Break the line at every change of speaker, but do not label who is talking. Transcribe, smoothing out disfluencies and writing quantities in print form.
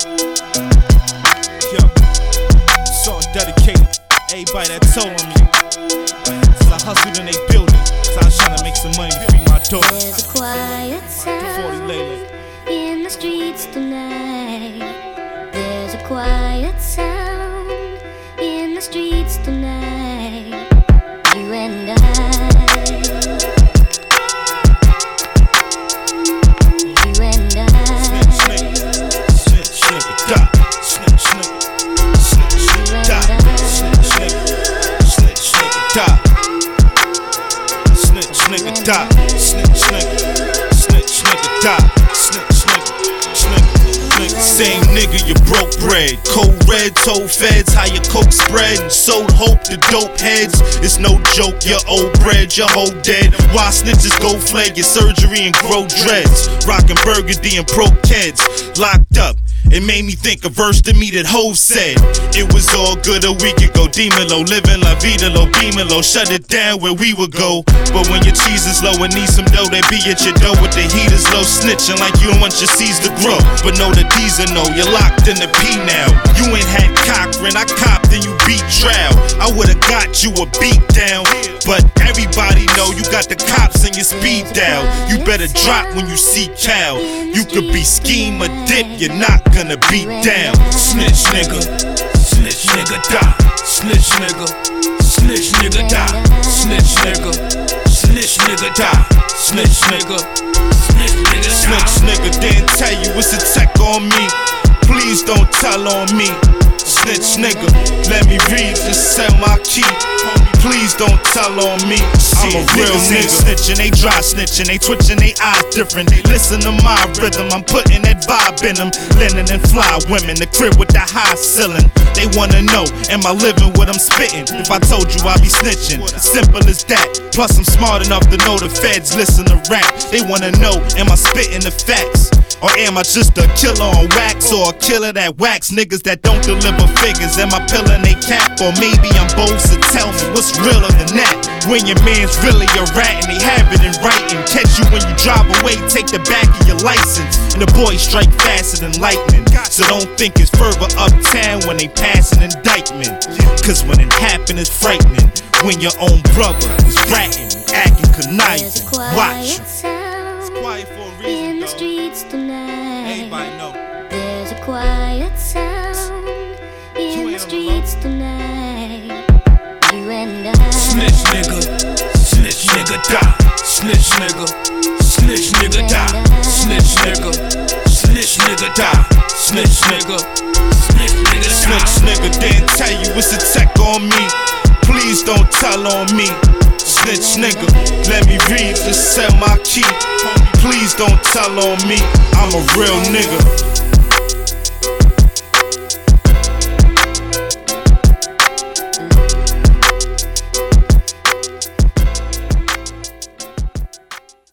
Yo, song dedicated everybody that told on me. Cause I hustled in they building, so I was trying to make some money to feed my daughter.
There's a quiet sound in the streets tonight. There's a quiet sound in the streets tonight. You and I.
Same nigga, you broke bread. Cold red, told feds how your coke spread and sold hope to dope heads. It's no joke, you're old bread, your whole dead. Why snitches go flag your surgery and grow dreads? Rockin' burgundy and pro kids locked up. It made me think a verse to me that Hov said. It was all good a week ago. Demon-lo, living la vida low, beaming low. Shut it down where we would go. But when your cheese is low and need some dough, they be at your door with the heaters low, snitching like you don't want your seeds to grow. But know the D's a no, you're locked in the P now. You ain't had Cochran, I copped and you beat trial. I would've got you a beat down, but everybody know you got the cops in your speed dial. You better drop when you see Cal. You could be scheme or dip, you're not gonna beat down. Snitch nigga, snitch nigga die. Snitch nigga, snitch nigga die. Snitch nigga, snitch nigga die. Snitch nigga, snitch nigga die. Snitch nigga didn't tell you it's a tech on me. Please don't tell on me. Snitch nigga, let me read, just sell my key. Please don't tell on me. I'm a real nigga. Snitching, they dry snitching, they twitching, they eyes different. They listen to my rhythm, I'm putting that vibe in them. Linen and fly women, the crib with the high ceiling. They wanna know, am I living what I'm spitting? If I told you I'd be snitching, simple as that. Plus I'm smart enough to know the feds listen to rap. They wanna know, am I spitting the facts? Or am I just a killer on wax? Or a killer that wax niggas that don't deliver figures? Am I peeling they cap? Or maybe I'm bold, so tell me what's realer than that? When your man's really a rat and they have it in writing. Catch you when you drive away, take the back of your license. And the boys strike faster than lightning. So don't think it's further uptown when they pass an indictment. Cause when it happen it's frightening. When your own brother is ratting, acting conniving. Watch.
It's quiet for a reason, in the streets tonight.
Everybody know.
There's a quiet sound in the streets tonight. You and I.
Snitch nigga die. Snitch nigga, snitch nigga die. Snitch nigga, snitch nigga die. Snitch nigga, snitch nigga die. Snitch nigga didn't tell you it's a tech on me. Please don't tell on me. Snitch nigga, let me read, just sell my key. Please don't tell on me. I'm a real nigga.